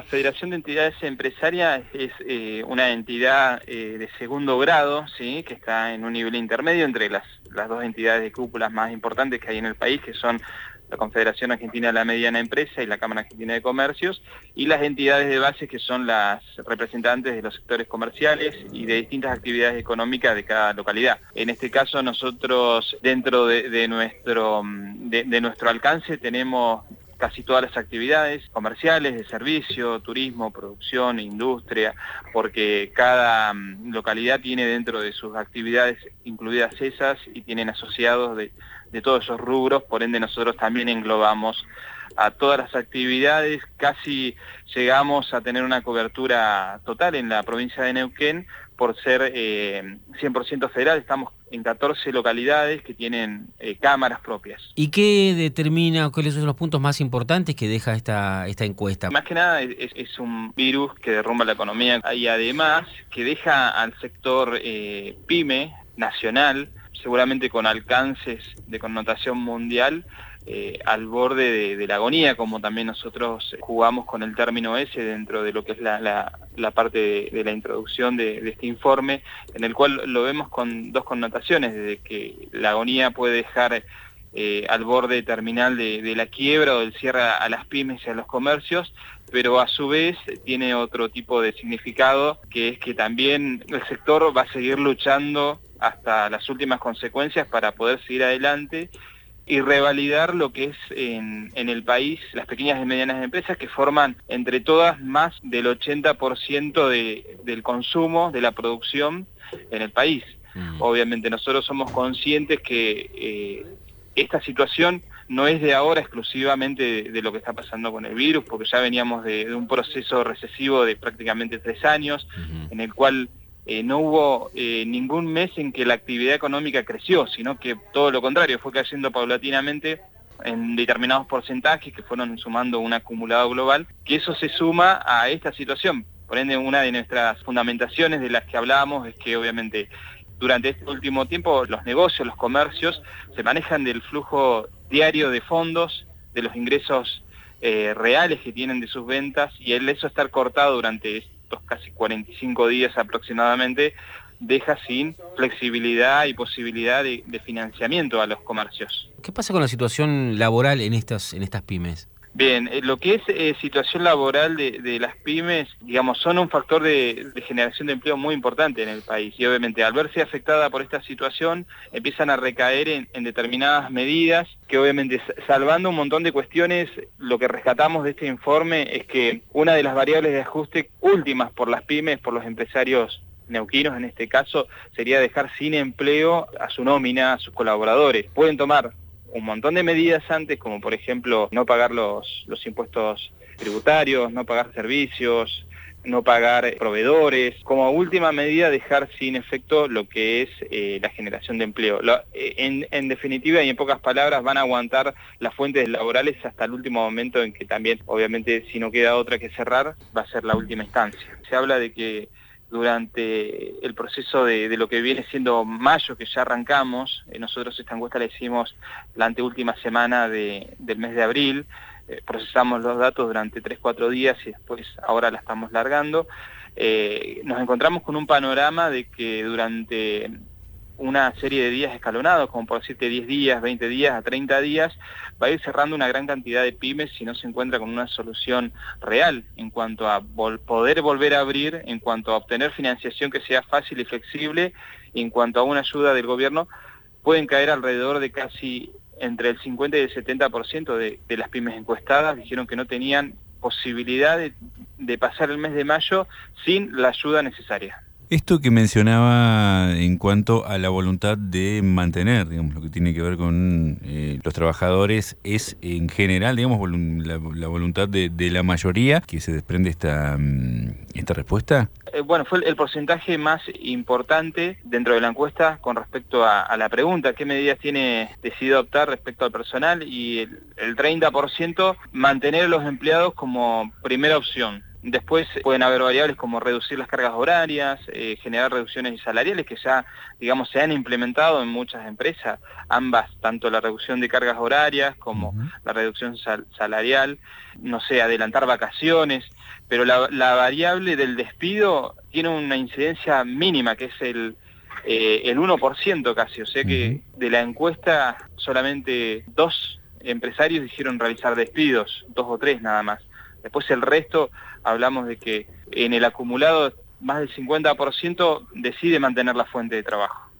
Federación de Entidades Empresarias es una entidad de segundo grado, ¿sí?, que está en un nivel intermedio entre las dos entidades de cúpulas más importantes que hay en el país, que son la Confederación Argentina de la Mediana Empresa y la Cámara Argentina de Comercios, y las entidades de base que son las representantes de los sectores comerciales y de distintas actividades económicas de cada localidad. En este caso nosotros, dentro de nuestro alcance, tenemos casi todas las actividades comerciales, de servicio, turismo, producción, industria, porque cada localidad tiene dentro de sus actividades incluidas esas y tienen asociados de todos esos rubros, por ende nosotros también englobamos a todas las actividades, casi llegamos a tener una cobertura total en la provincia de Neuquén por ser 100% federal. Estamos en 14 localidades que tienen cámaras propias. ¿Y qué determina o cuáles son los puntos más importantes que deja esta encuesta? Más que nada es un virus que derrumba la economía y además que deja al sector pyme nacional, seguramente con alcances de connotación mundial, al borde de la agonía, como también nosotros jugamos con el término ese dentro de lo que es la parte de la introducción de este informe, en el cual lo vemos con dos connotaciones, desde que la agonía puede dejar al borde terminal de la quiebra o del cierre a las pymes y a los comercios, pero a su vez tiene otro tipo de significado, que es que también el sector va a seguir luchando hasta las últimas consecuencias para poder seguir adelante y revalidar lo que es en el país las pequeñas y medianas empresas, que forman entre todas más del 80% del consumo, de la producción en el país. Obviamente nosotros somos conscientes que esta situación no es de ahora exclusivamente de lo que está pasando con el virus, porque ya veníamos de un proceso recesivo de prácticamente 3 años, en el cual no hubo ningún mes en que la actividad económica creció, sino que todo lo contrario, fue cayendo paulatinamente en determinados porcentajes que fueron sumando un acumulado global, que eso se suma a esta situación. Por ende, una de nuestras fundamentaciones de las que hablábamos es que obviamente durante este último tiempo los negocios, los comercios, se manejan del flujo diario de fondos, de los ingresos reales que tienen de sus ventas, y el eso estar cortado durante estos casi 45 días aproximadamente deja sin flexibilidad y posibilidad de financiamiento a los comercios. ¿Qué pasa con la situación laboral en estas pymes? Bien, lo que es situación laboral de las pymes, digamos, son un factor de generación de empleo muy importante en el país, y obviamente al verse afectada por esta situación empiezan a recaer en determinadas medidas que obviamente, salvando un montón de cuestiones, lo que rescatamos de este informe es que una de las variables de ajuste últimas por las pymes, por los empresarios neuquinos en este caso, sería dejar sin empleo a su nómina, a sus colaboradores. Pueden tomar un montón de medidas antes, como por ejemplo no pagar los impuestos tributarios, no pagar servicios, no pagar proveedores, como última medida dejar sin efecto lo que es la generación de empleo. En definitiva y en pocas palabras van a aguantar las fuentes laborales hasta el último momento, en que también obviamente si no queda otra que cerrar va a ser la última instancia. Se habla de que durante el proceso de lo que viene siendo mayo, que ya arrancamos, nosotros esta encuesta la hicimos la anteúltima semana del mes de abril, procesamos los datos durante 3-4 días y después ahora la estamos largando, nos encontramos con un panorama de que durante una serie de días escalonados, como por decirte 10 días, 20 días, a 30 días, va a ir cerrando una gran cantidad de pymes si no se encuentra con una solución real en cuanto a poder volver a abrir, en cuanto a obtener financiación que sea fácil y flexible, y en cuanto a una ayuda del gobierno. Pueden caer alrededor de casi entre el 50 y el 70% de las pymes encuestadas dijeron que no tenían posibilidad de pasar el mes de mayo sin la ayuda necesaria. Esto que mencionaba en cuanto a la voluntad de mantener, digamos, lo que tiene que ver con los trabajadores, es en general, digamos, la voluntad de la mayoría que se desprende esta respuesta. Bueno, fue el porcentaje más importante dentro de la encuesta con respecto a la pregunta, ¿qué medidas tiene decidido adoptar respecto al personal? Y el 30% mantener a los empleados como primera opción. Después pueden haber variables como reducir las cargas horarias, generar reducciones salariales que ya, digamos, se han implementado en muchas empresas, ambas, tanto la reducción de cargas horarias como la reducción salarial, no sé, adelantar vacaciones, pero la variable del despido tiene una incidencia mínima, que es el 1% casi, o sea que de la encuesta solamente 2 empresarios dijeron realizar despidos, 2 o 3 nada más. Después el resto, hablamos de que en el acumulado más del 50% decide mantener la fuente de trabajo.